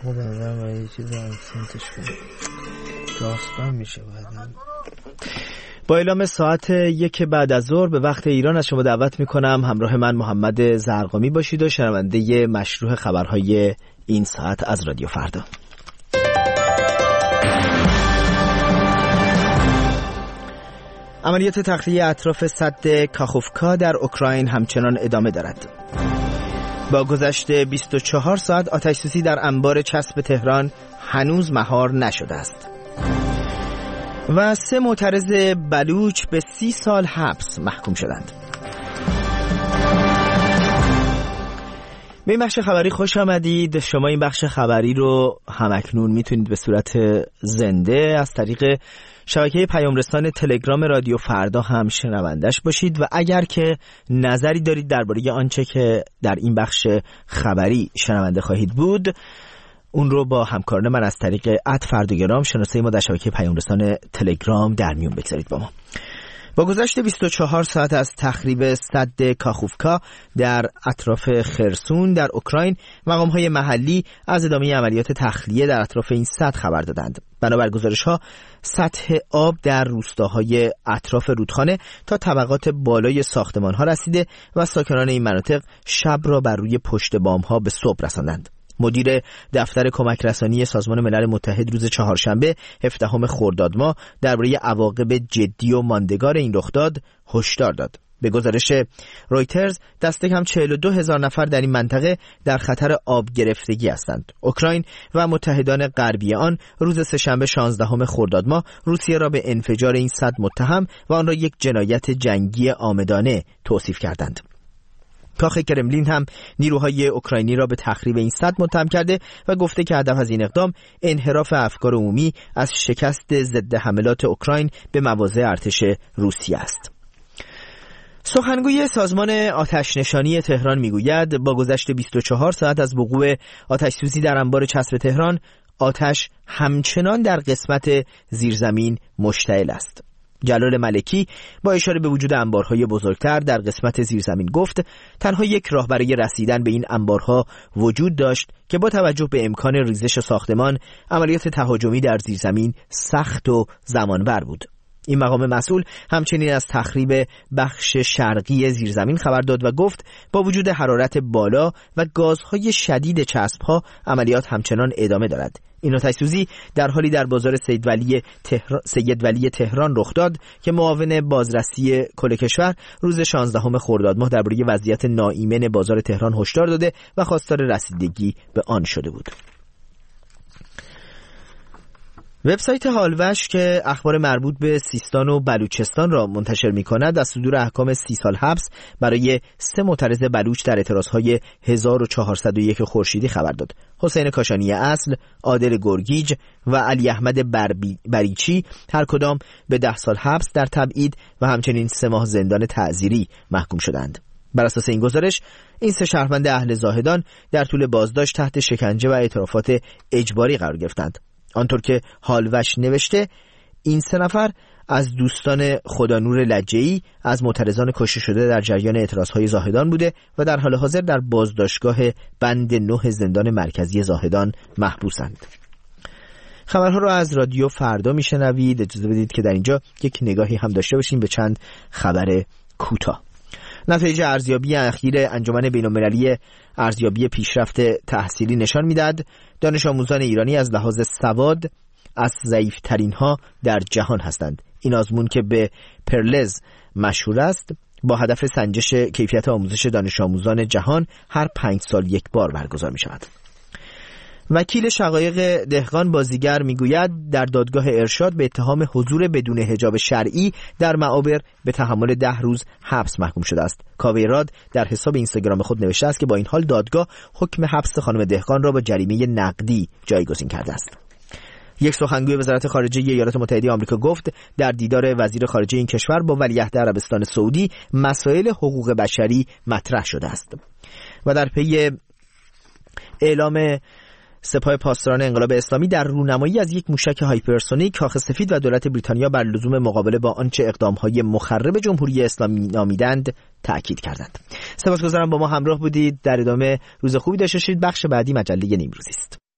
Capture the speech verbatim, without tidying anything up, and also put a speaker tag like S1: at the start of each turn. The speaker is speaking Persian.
S1: خب بنظرم باید یه چیز اکسنتش کنیم، داستان میشه بعدم.
S2: با اعلام ساعت یک بعد از ظهر به وقت ایران از شما دعوت میکنم همراه من محمد زرقامی باشید و شنونده مشروع خبرهای این ساعت از رادیو فردا. عملیات تخلیه اطراف سد کاخوفکا در اوکراین همچنان ادامه دارد. با گذشت بیست و چهار ساعت آتش‌سوزی در انبار چسب تهران هنوز مهار نشده است. و سه معترض بلوچ به سی سال حبس محکوم شدند. به این بخش خبری خوش آمدید. شما این بخش خبری رو همکنون میتونید به صورت زنده از طریق شبکه پیامرسان تلگرام رادیو فردا هم شنوندش باشید و اگر که نظری دارید درباره آنچه که در این بخش خبری شنونده خواهید بود، اون رو با همکاران من از طریق ات فردوگرام شناسه ما در شبکه پیامرسان تلگرام در میون بگذارید با ما. با گذشت بیست و چهار ساعت از تخریب سد کاخوفکا در اطراف خرسون در اوکراین، مقام‌های محلی از ادامه عملیات تخلیه در اطراف این سد خبر دادند. بنابر گزارش‌ها سطح آب در روستاهای اطراف رودخانه تا طبقات بالای ساختمان‌ها رسیده و ساکنان این مناطق شب را بر روی پشت بام‌ها به صبح رساندند. مدیر دفتر کمک رسانی سازمان ملل متحد روز چهارشنبه هفدهم خرداد ماه درباره عواقب جدی و ماندگار این رخداد هشدار داد. به گزارش رویترز دست کم چهل و دو هزار نفر در این منطقه در خطر آب گرفتگی هستند. اوکراین و متحدان غربی آن روز سه‌شنبه شانزدهم خرداد ماه روسیه را به انفجار این سد متهم و آن را یک جنایت جنگی عامدانه توصیف کردند. کاخ کرملین هم نیروهای اوکراینی را به تخریب این سد متهم کرده و گفته که هدف از این اقدام انحراف افکار عمومی از شکست ضد حملات اوکراین به مواضع ارتش روسیه است. سخنگوی سازمان آتش‌نشانی تهران میگوید با گذشت بیست و چهار ساعت از وقوع آتش‌سوزی در انبار چسب تهران، آتش همچنان در قسمت زیرزمین مشتعل است. جلال ملکی با اشاره به وجود انبارهای بزرگتر در قسمت زیرزمین گفت تنها یک راه برای رسیدن به این انبارها وجود داشت که با توجه به امکان ریزش ساختمان، عملیات تهاجمی در زیرزمین سخت و زمانبر بود. این مقام مسئول همچنین از تخریب بخش شرقی زیرزمین خبر داد و گفت با وجود حرارت بالا و گازهای شدید چسب‌ها عملیات همچنان ادامه دارد. این آتش‌سوزی در حالی در بازار سید ولی تهران سید ولی تهران رخ داد که معاون بازرسی کل کشور روز شانزدهم خرداد ماه درباره وضعیت ناایمن بازار تهران هشدار داده و خواستار رسیدگی به آن شده بود. وبسایت حالوش که اخبار مربوط به سیستان و بلوچستان را منتشر می‌کند از صدور احکام سی سال حبس برای سه معترض بلوچ در اعتراضهای هزار و چهارصد و یک خورشیدی خبر داد. حسین کاشانی اصل، عادل گرگیج و علی احمد بریچی هر کدام به ده سال حبس در تبعید و همچنین سه ماه زندان تعزیری محکوم شدند. بر اساس این گزارش این سه شهروند اهل زاهدان در طول بازداشت تحت شکنجه و اعترافات اجباری قرار گرفتند. آنطور که حالوش نوشته این سه نفر از دوستان خدانور لجه‌ای از معترضان کشته شده در جریان اعتراضهای زاهدان بوده و در حال حاضر در بازداشتگاه بند نه زندان مرکزی زاهدان محبوسند. خبرها را از رادیو فردا میشنوید. اجازه بدید که در اینجا یک نگاهی هم داشته باشیم به چند خبر کوتاه. نتایج ارزیابی اخیر انجمن بین‌المللی ارزیابی پیشرفت تحصیلی نشان می‌دهد دانش آموزان ایرانی از لحاظ سواد از ضعیف‌ترین ها در جهان هستند. این آزمون که به پرلز مشهور است با هدف سنجش کیفیت آموزش دانش آموزان جهان هر پنج سال یک بار برگزار می‌شود. وکیل شقایق دهقان بازیگر میگوید در دادگاه ارشاد به اتهام حضور بدون حجاب شرعی در معابر به تحمل ده روز حبس محکوم شده است. کاویراد در حساب اینستاگرام خود نوشته است که با این حال دادگاه حکم حبس خانم دهقان را با جریمه نقدی جایگزین کرده است. یک سخنگوی وزارت خارجه ایالات متحده آمریکا گفت در دیدار وزیر خارجه این کشور با ولیعهد عربستان سعودی مسائل حقوق بشری مطرح شده است. و در پی اعلام سپاه پاسداران انقلاب اسلامی در رونمایی از یک موشک هایپرسونیک، کاخ سفید و دولت بریتانیا بر لزوم مقابله با آنچه اقدام‌های مخرب جمهوری اسلامی نامیدند تأکید کردند. سپاسگزارم با ما همراه بودید. در ادامه روز خوبی داشته باشید. بخش بعدی مجله نیمروزی است.